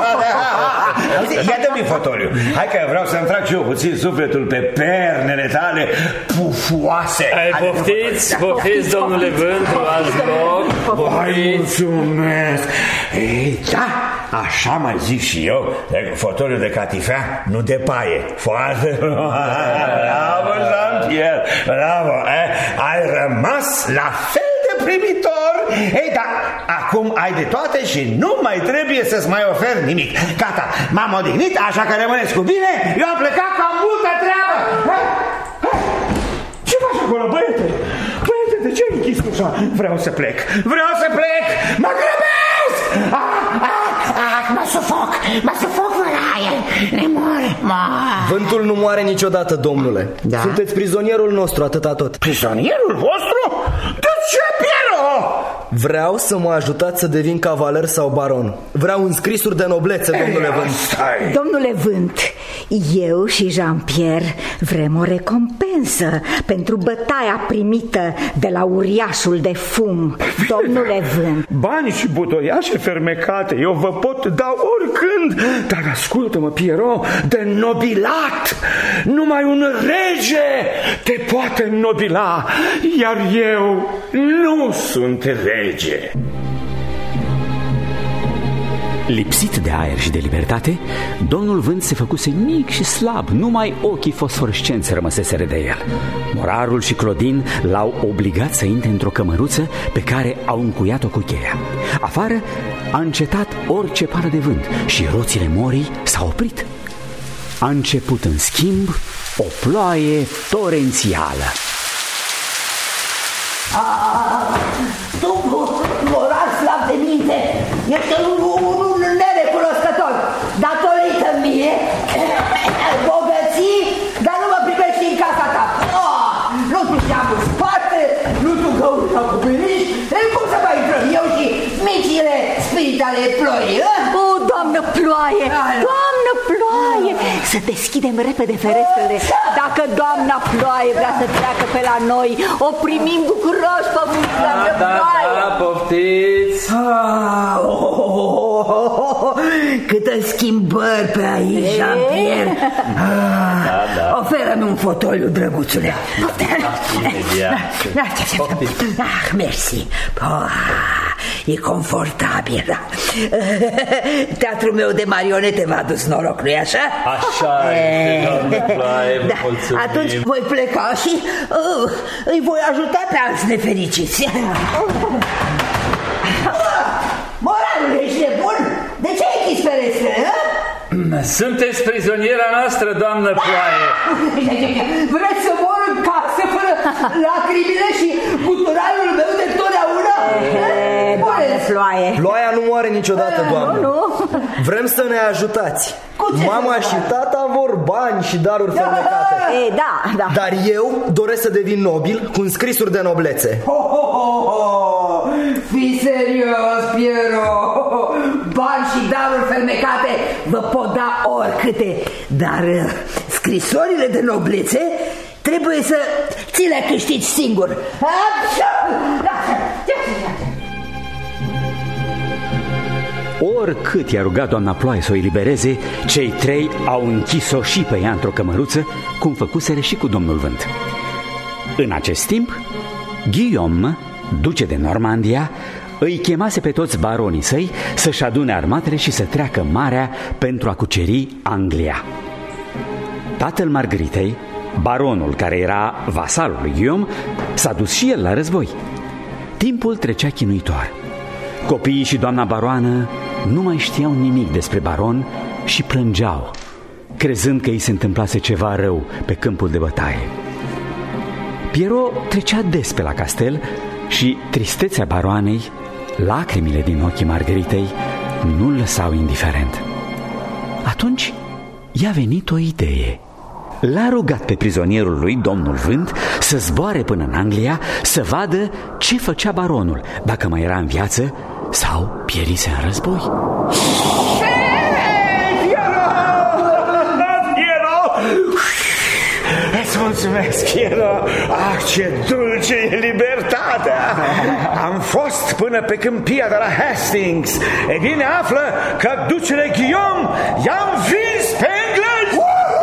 Ia dă-mi fotoliu. Hai că vreau să-mi trag și eu puțin sufletul pe pernele tale pufoase. Poftiți, domnule Vântu, azi loc. Hai, mulțumesc. Ei, da, așa mai zic și eu. Fotoliu de catifea, nu de paie. Foarte bravo, Jean-Pierre, bravo. Ai rămas la fel de primitor. Ei, da, acum ai de toate și nu mai trebuie să-ți mai ofer nimic. Gata, m-am odihnit, așa că rămâneți cu bine. Eu am plecat cu multă treabă. Ce faci acolo, băiete? Băiete, de ce ai închis ușa? Vreau să plec, mă grăbesc! Mă sufoc, văraie, ne mor. Vântul nu moare niciodată, domnule. Da? Sunteți prizonierul nostru, atâta tot. Prizonierul vostru? De ce, Piero? Vreau să mă ajutați să devin cavaler sau baron. Vreau înscrisuri de noblețe, domnule Vânt. Domnule Vânt, eu și Jean-Pierre vrem o recompensă pentru bătaia primită de la uriașul de fum. Domnule Vânt, bani și butoiașe fermecate eu vă pot da oricând, dar ascultă-mă, Piero, de nobilat. Numai un rege te poate înnobila, iar eu nu sunt rege. Lipsit de aer și de libertate, domnul Vânt se făcuse mic și slab, numai ochii fosforescenți rămăseseră de el. Morarul și Clodin l-au obligat să intre într-o cămăruță pe care au încuiat-o cu cheia. Afară a încetat orice pară de vânt și roțile morii s-au oprit. A început, în schimb, o ploaie torențială. Morar slab de minte, este un nerecunoscător. Datorită mie, bogății, dar nu mă primești în casa ta. Nu tu șeam în spate, nu tu găuri sau cupiriși. Cum să mai intrăm eu și micile spiritale ploii? o, doamnă ploaie, doamnă ploaie, Să deschidem repede ferestrele. Dacă doamna Ploaie vrea să treacă pe la noi, o primim bucuroși pe doamna Ploaie. Da, poftiți. Câte schimbări pe aici, Jean-Pierre. Oferă-mi un fotoliu, drăguțule. Mersi. E confortabil. Teatrul meu de marionete v-a dus noroc, nu-i așa? Așa este, doamnă Ploaie, vă mulțumim. Atunci voi pleca și îi voi ajuta pe alți nefericiți. Moralul, ești nebun? De ce ai închis ferestrele, Sunteți prizoniera noastră, doamnă Ploaie. Vreți să mor în casă fără lacrimile și guturalul meu de totdeauna? Doamnă Ploaie. Ploaia nu moare niciodată, doamnă. Nu. Vrem să ne ajutați. Mama și tata vor bani și daruri fermecate. Da. Dar eu doresc să devin nobil cu înscrisuri de noblețe. Fii serios, Piero. Bani și daruri fermecate vă pot da oricâte, dar scrisorile de noblețe trebuie să ți le câștigi singur. Oricât i-a rugat doamna Ploaie să o elibereze, cei trei au închis-o și pe ea într-o cămăruță, cum făcuseră și cu domnul Vânt. În acest timp, Guillaume, duce de Normandia, îi chemase pe toți baronii săi să-și adune armatele și să treacă marea pentru a cuceri Anglia. Tatăl Margaritei, baronul care era vasalul lui Guillaume, s-a dus și el la război. Timpul trecea chinuitor. Copiii și doamna baroană nu mai știau nimic despre baron și plângeau, crezând că îi se întâmplase ceva rău pe câmpul de bătaie. Pierrot trecea des pe la castel și tristețea baroanei, lacrimile din ochii Margaritei nu-l lăsau indiferent. Atunci i-a venit o idee. L-a rugat pe prizonierul lui, domnul Vânt, să zboare până în Anglia să vadă ce făcea baronul, dacă mai era în viață sau pierise în război. Îți mulțumesc, Piero. Ce dulce e libertatea. Am fost până pe câmpia de la Hastings. E bine, află că ducele Guillaume i-a învins pe englezi.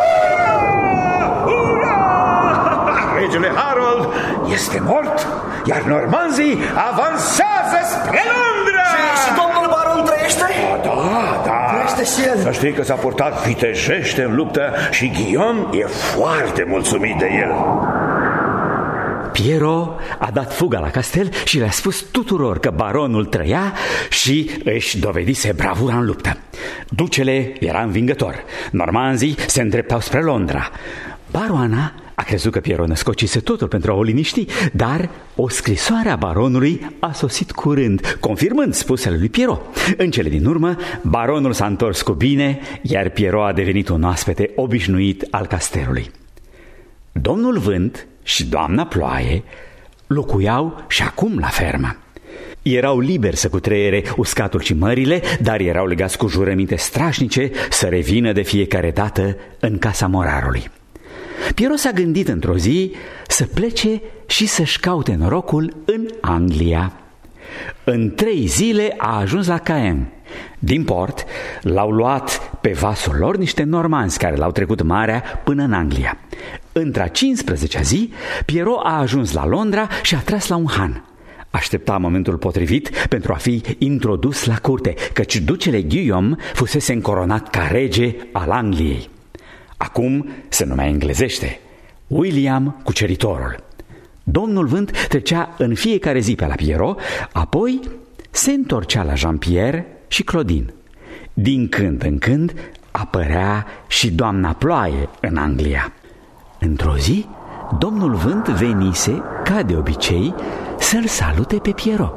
Regele Harold este mort, iar normanzii avansează spre Londra. Și domnul baron trăiește? Da. Trăiește și el. Să știi că s-a purtat vitejește în luptă și Guillaume e foarte mulțumit de el. Pierrot a dat fuga la castel și le-a spus tuturor că baronul trăia și își dovedise bravura în luptă. Ducele era învingător. Normanzii se îndreptau spre Londra. Baroana a crezut că Pierrot născocise totul pentru a o liniști, dar o scrisoare a baronului a sosit curând, confirmând spusele lui Pierrot. În cele din urmă, baronul s-a întors cu bine, iar Pierrot a devenit un oaspete obișnuit al castelului. Domnul Vânt și doamna Ploaie locuiau și acum la fermă. Erau liberi să cutreiere uscatul și mările, dar erau legați cu jurăminte strașnice să revină de fiecare dată în casa morarului. Pierrot s-a gândit într-o zi să plece și să-și caute norocul în Anglia. În 3 zile a ajuns la Caen. Din port l-au luat pe vasul lor niște normanzi care l-au trecut marea până în Anglia. Între-a 15-a zi, Pierrot a ajuns la Londra și a tras la un han. Aștepta momentul potrivit pentru a fi introdus la curte, căci ducele Guillaume fusese încoronat ca rege al Angliei. Acum se numea englezește William Cuceritorul. Domnul Vânt trecea în fiecare zi pe la Pierrot, apoi se întorcea la Jean-Pierre și Claudine. Din când în când apărea și doamna Ploaie în Anglia. Într-o zi, domnul Vânt venise, ca de obicei, să-l salute pe Pierrot.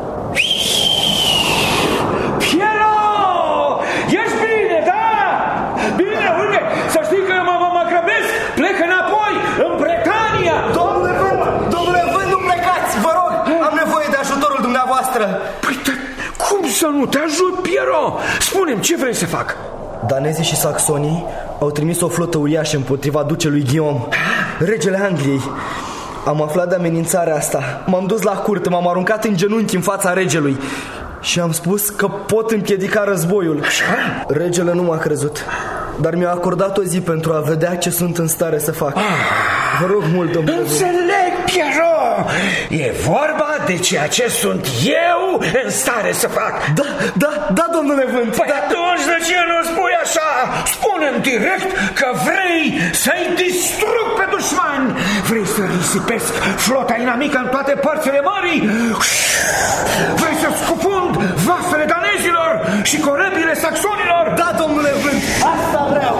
Pierrot! Ești bine, da? Bine, uite, să știi că mă grăbesc, plec înapoi, în Bretania. Domnule Vânt, nu plecați, vă rog, am nevoie de ajutorul dumneavoastră. Păi, cum să nu te ajut, Pierrot? Spune-mi, ce vrei să fac? danezii și saxonii au trimis o flotă uriașă împotriva ducelui Guillaume, regele Angliei. Am aflat de amenințarea asta. M-am dus la curte, m-am aruncat în genunchi în fața regelui și am spus că pot împiedica războiul. Regele nu m-a crezut, dar mi-a acordat o zi pentru a vedea ce sunt în stare să fac. Vă rog mult, domnule. Înțeleg, Pierrot. E vorba de ceea ce sunt eu în stare să fac. Da, domnule Vânt. Păi atunci de ce nu spui așa? Spune-mi direct că vrei să-i distrug pe dușmani. Vrei să risipesc flota inamică în toate părțile mării? Vrei să scufund vasele danezilor și corăbile saxonilor? Da, domnule Vânt, asta vreau.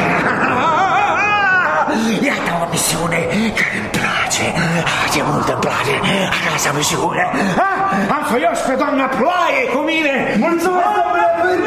Iată o misiune care îmi place. Ce mult îmi place această misiune. Am să iau pe doamna Ploaie cu mine. Mulțumesc, domnule Vânt.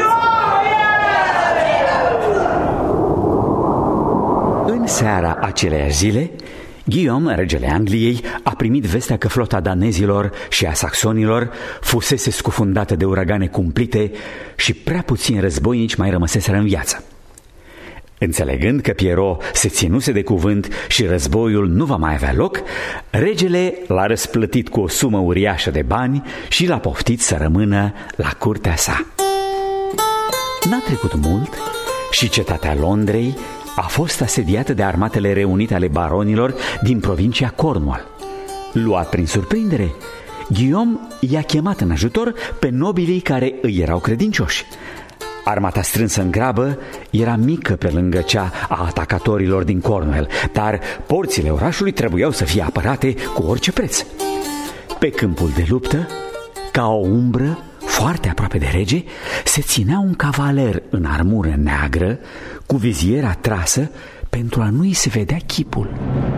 În seara aceleiași zile, Guillaume, regele Angliei, a primit vestea că flota danezilor și a saxonilor fusese scufundată de uragane cumplite și prea puțini războinici mai rămăseseră în viață. Înțelegând că Pierrot se ținuse de cuvânt și războiul nu va mai avea loc, regele l-a răsplătit cu o sumă uriașă de bani și l-a poftit să rămână la curtea sa. N-a trecut mult și cetatea Londrei a fost asediată de armatele reunite ale baronilor din provincia Cornwall. Luat prin surprindere, Guillaume i-a chemat în ajutor pe nobilii care îi erau credincioși. Armata strânsă în grabă era mică pe lângă cea a atacatorilor din Cornwall, dar porțile orașului trebuiau să fie apărate cu orice preț. Pe câmpul de luptă, ca o umbră foarte aproape de rege, se ținea un cavaler în armură neagră, cu viziera trasă pentru a nu-i se vedea chipul.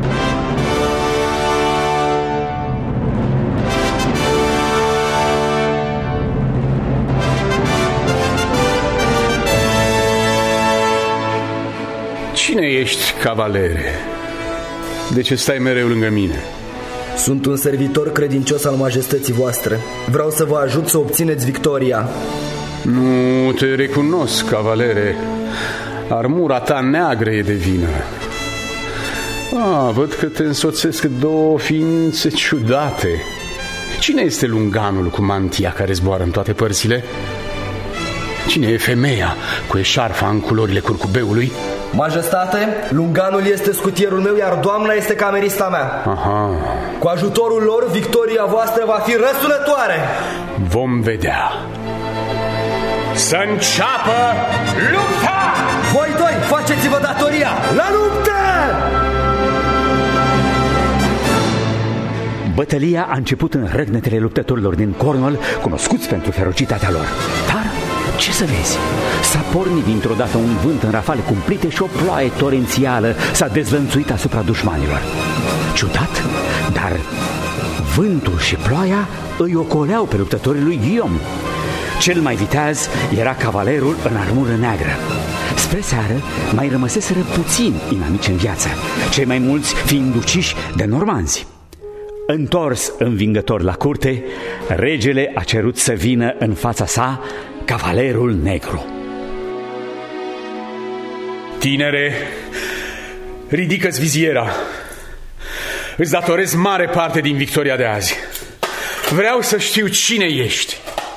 Cine ești, cavalere? De ce stai mereu lângă mine? Sunt un servitor credincios al majestății voastre. Vreau să vă ajut să obțineți victoria. Nu te recunosc, cavalere. Armura ta neagră e de vină. Văd că te însoțesc două ființe ciudate. Cine este lunganul cu mantia care zboară în toate părțile? Cine e femeia cu eșarfa în culorile curcubeului? Majestate, lunganul este scutierul meu, iar doamna este camerista mea. Aha. Cu ajutorul lor, victoria voastră va fi răsunătoare. Vom vedea. Să înceapă lupta! Voi doi, faceți-vă datoria! La luptă! Bătălia a început în răgnetele luptătorilor din Cornwall, cunoscuți pentru ferocitatea lor. Dar, ce să vezi, s-a pornit dintr-o dată un vânt în rafale cumplite și o ploaie torențială s-a dezvănțuit asupra dușmanilor. Ciudat, dar vântul și ploaia îi ocoleau pe luptătorii lui Guillaume. Cel mai viteaz era cavalerul în armură neagră. Spre seară mai rămăseseră puțini inamici în viață, cei mai mulți fiind uciși de normanzi. Întors învingător la curte, regele a cerut să vină în fața sa cavalerul negru. Tinere, ridică-ți viziera. Îți datorez mare parte din victoria de azi. Vreau să știu cine ești.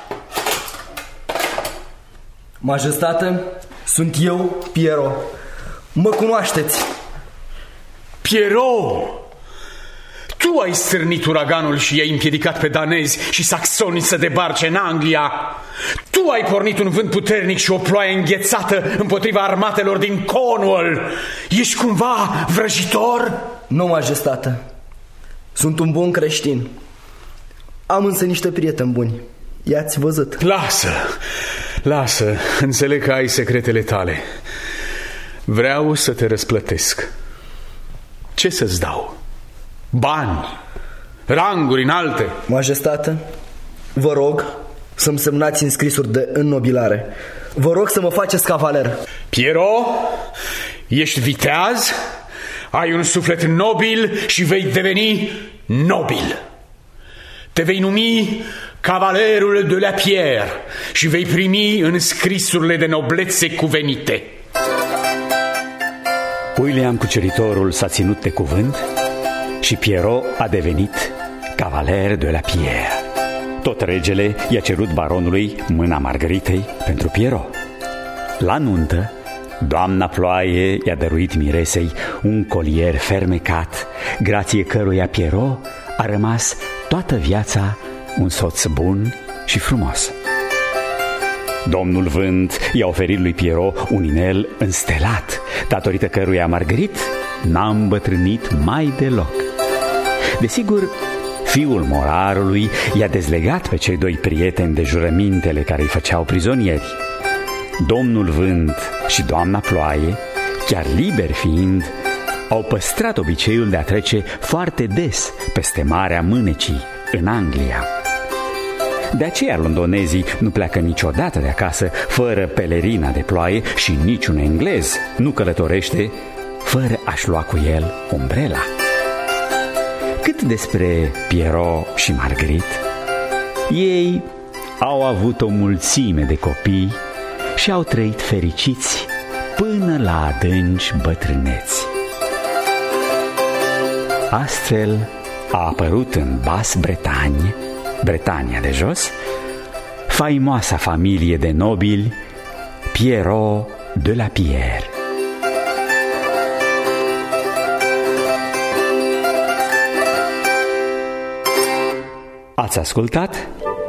Majestate, sunt eu, Pierrot. Mă cunoașteți? Pierrot! Tu ai stârnit uraganul și i-ai împiedicat pe danezi și saxoni să debarce în Anglia. Tu ai pornit un vânt puternic și o ploaie înghețată împotriva armatelor din Cornwall. Ești cumva vrăjitor? Nu, majestate. Sunt un bun creștin. Am însă niște prieteni buni. I-ați văzut. Lasă, înțeleg că ai secretele tale. Vreau să te răsplătesc. Ce să-ți dau? Bani, ranguri înalte? Majestate, vă rog să-mi semnați înscrisuri de înnobilare. Vă rog să mă faceți cavaler. Pierrot, ești viteaz, ai un suflet nobil și vei deveni nobil. Te vei numi cavalerul de la Pierre, și vei primi înscrisurile de noblețe cuvenite. William Cuceritorul s-a ținut de cuvânt și Pierrot a devenit cavaler de la Pierre. Tot regele i-a cerut baronului mâna Margaritei pentru Pierrot. La nuntă, doamna Ploaie i-a dăruit miresei un colier fermecat, grație căruia Pierrot a rămas toată viața un soț bun și frumos. Domnul Vânt i-a oferit lui Pierrot un inel înstelat, datorită căruia Marguerite n-a îmbătrânit mai deloc. Desigur, fiul morarului i-a dezlegat pe cei doi prieteni de jurămintele care îi făceau prizonieri. Domnul Vânt și doamna Ploaie, chiar liberi fiind, au păstrat obiceiul de a trece foarte des peste Marea Mânecii, în Anglia. De aceea londonezii nu pleacă niciodată de acasă fără pelerina de ploaie și niciun englez nu călătorește fără a-și lua cu el umbrela. Cât despre Pierrot și Marguerite, ei au avut o mulțime de copii și au trăit fericiți până la adânci bătrâneți. Astfel a apărut în Basse-Bretagne, Bretania de jos, faimoasa familie de nobili Pierrot de la Pierre. Ați ascultat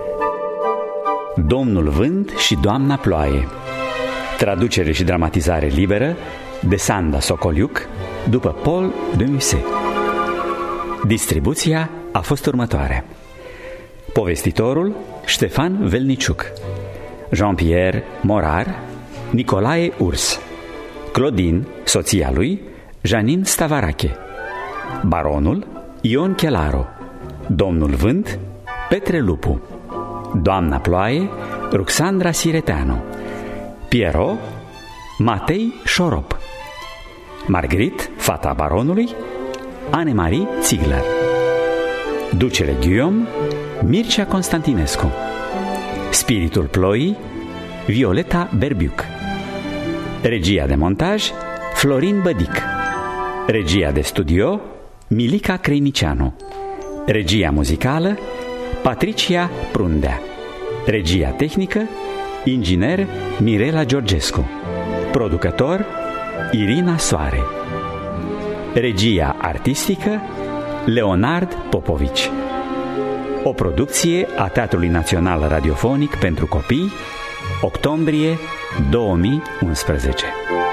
Domnul Vânt și doamna Ploaie, traducere și dramatizare liberă de Sanda Socoliuc, după Paul de Musset. Distribuția a fost următoarea: povestitorul Ștefan Velniciuc, Jean-Pierre Morar, Nicolae Urs, Claudine, soția lui, Janine Stavarache, baronul Ion Chelaro, domnul Vânt Petre Lupu, doamna Ploaie Ruxandra Sireteanu, Pierrot Matei Șorop, Marguerite, fata baronului, Anne-Marie Ziegler, ducele Guillaume Mircea Constantinescu, spiritul ploii Violeta Berbiuc, regia de montaj Florin Bădic, regia de studio Milica Creinicianu, regia muzicală Patricia Prundea, regia tehnică inginer Mirela Georgescu, producător Irina Soare, regia artistică Leonard Popovici. O producție a Teatrului Național Radiofonic pentru Copii, octombrie 2011.